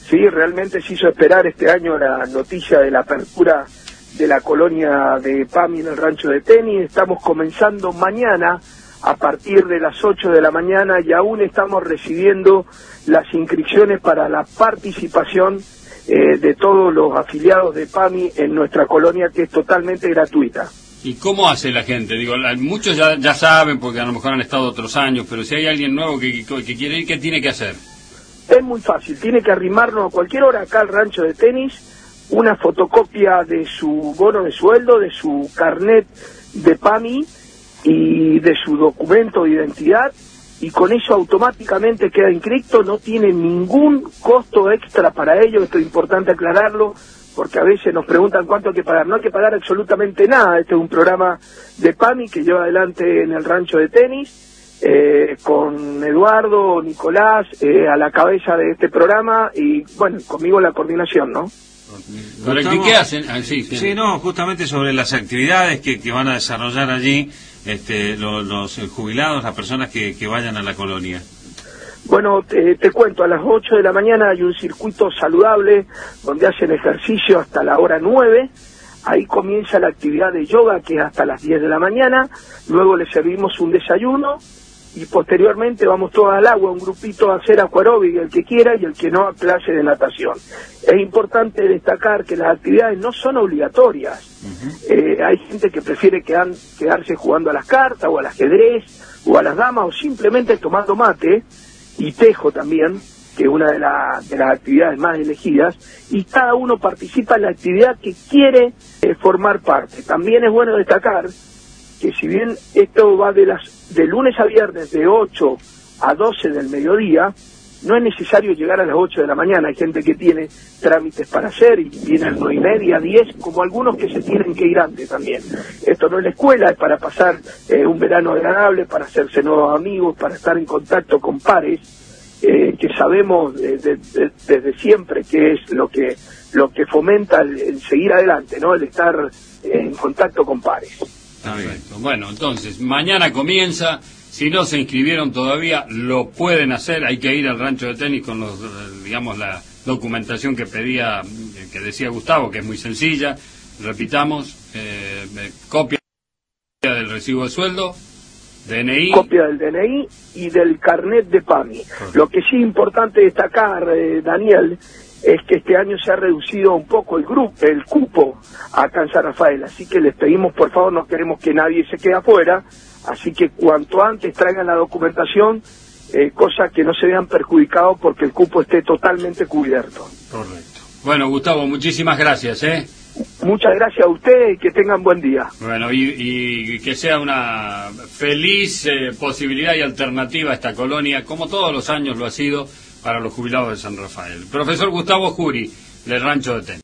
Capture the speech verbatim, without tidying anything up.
Sí, realmente se hizo esperar este año la noticia de la apertura de la colonia de PAMI en el rancho de tenis. Estamos comenzando mañana a partir de las ocho de la mañana y aún estamos recibiendo las inscripciones para la participación eh, de todos los afiliados de PAMI en nuestra colonia, que es totalmente gratuita. ¿Y cómo hace la gente? Digo, la, muchos ya, ya saben porque a lo mejor han estado otros años, pero si hay alguien nuevo que, que, que quiere ir, ¿qué tiene que hacer? Es muy fácil, tiene que arrimarnos a cualquier hora acá al rancho de tenis, una fotocopia de su bono de sueldo, de su carnet de PAMI y de su documento de identidad, y con eso automáticamente queda inscrito, no tiene ningún costo extra para ello. Esto es importante aclararlo, porque a veces nos preguntan cuánto hay que pagar. No hay que pagar absolutamente nada. Este es un programa de PAMI que lleva adelante en el rancho de tenis, Eh, con Eduardo, Nicolás, eh, a la cabeza de este programa, y bueno, conmigo la coordinación, ¿no? ¿Para qué, qué hacen? Ah, sí, sí. sí, no, justamente sobre las actividades que, que van a desarrollar allí este, los, los jubilados, las personas que, que vayan a la colonia. Bueno, te, te cuento, a las ocho de la mañana hay un circuito saludable donde hacen ejercicio hasta la hora nueve. Ahí comienza la actividad de yoga, que es hasta las diez de la mañana. Luego le servimos un desayuno y posteriormente vamos todos al agua, un grupito a hacer acuaróbic, el que quiera, y el que no, a clase de natación. Es importante destacar que las actividades no son obligatorias. Uh-huh. eh, hay gente que prefiere quedar, quedarse jugando a las cartas o al ajedrez o a las damas, o simplemente tomando mate y tejo también, que es una de, la, de las actividades más elegidas, y cada uno participa en la actividad que quiere eh, formar parte. También es bueno destacar que si bien esto va de las de lunes a viernes de ocho a doce del mediodía, no es necesario llegar a las ocho de la mañana. Hay gente que tiene trámites para hacer y viene a las nueve y media, diez, como algunos que se tienen que ir antes también. Esto no es la escuela, es para pasar eh, un verano agradable, para hacerse nuevos amigos, para estar en contacto con pares, eh, que sabemos de, de, de, desde siempre que es lo que lo que fomenta el, el seguir adelante, ¿no? El estar en contacto con pares. Perfecto. Bueno, entonces, mañana comienza. Si no se inscribieron todavía, lo pueden hacer. Hay que ir al rancho de tenis con los, digamos, la documentación que pedía, que decía Gustavo, que es muy sencilla. Repitamos, eh, copia del recibo de sueldo, D N I. Copia del D N I y del carnet de PAMI. Correcto. Lo que sí es importante destacar, eh, Daniel, es que este año se ha reducido un poco el grupo, el cupo acá en San Rafael, así que les pedimos, por favor, no queremos que nadie se quede afuera, así que cuanto antes traigan la documentación, eh, cosa que no se vean perjudicados porque el cupo esté totalmente cubierto. Correcto. Bueno, Gustavo, muchísimas gracias, ¿eh? Muchas gracias a ustedes y que tengan buen día. Bueno, y, y que sea una feliz eh, posibilidad y alternativa a esta colonia, como todos los años lo ha sido para los jubilados de San Rafael. Profesor Gustavo Juri, del Rancho de Tenis.